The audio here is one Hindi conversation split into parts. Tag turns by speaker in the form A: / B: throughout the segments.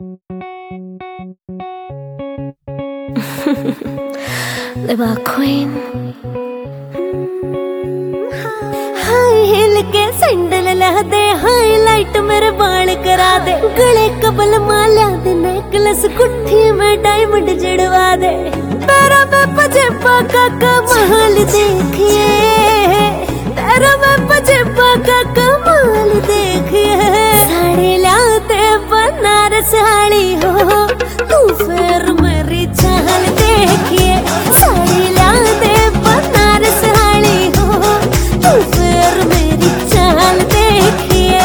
A: लिबा क्वीन हाई हिल के सैंडल ला दे, हाईलाइट मेरे बाल करा दे, गले कबल माला दे, नेकलेस गुट्ठी में डायमंड जड़वा दे, तेरा मैं पजेबा का कमाल देखिए, तेरा मैं पजेबा का कमाल देखिए, साड़ी लाते बनारस वाली हो तू, फिर मेरी चाल देखिए, साड़ी लाते बनारस वाली हो तू, फिर मेरी चाल देखिए।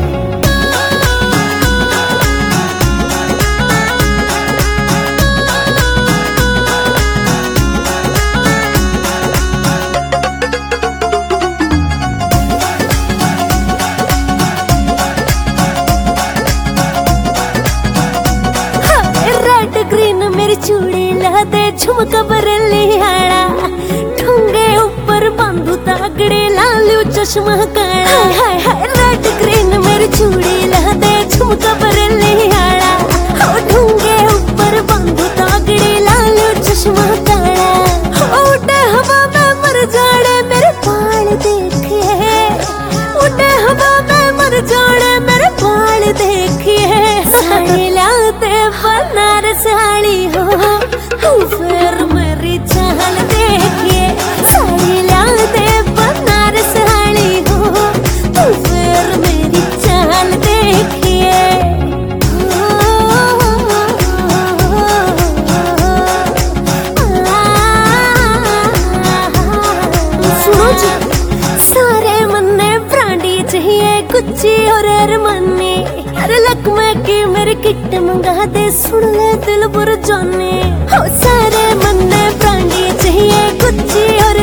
A: रेड ग्रीन मेरी चूड़ी ला दे, झुमका बरेली हाड़ा, ठुंगे ऊपर बांधू तागड़े, लालू चश्मा काला, हाय हाय रेड ग्रीन मेरी चूड़ी ला दे, झुमका बरेली हाड़ा, ठुंगे ऊपर बांधू तागड़े, लालू चश्मा काला, उड़े हवा में मर जाने मेरे बाल देखिए, उड़े हवा में मर जाने मेरे बाल देखिए, साड़ी लाते बनारस वाली हो तू, फिर मेरी चाल देखिए, साड़ी लाते बनारस वाली हो तू, फिर मेरी चाल देखिए। सुनो जी, सारे मन्ने ब्रांडी चाहिए, गुच्ची और एरमानी, अरे लकमे की मेरी किट मंगा दे, सुन ले दिल बुर जाने, हो सारे मन्ने ब्रांडी चाहिए, गुच्ची और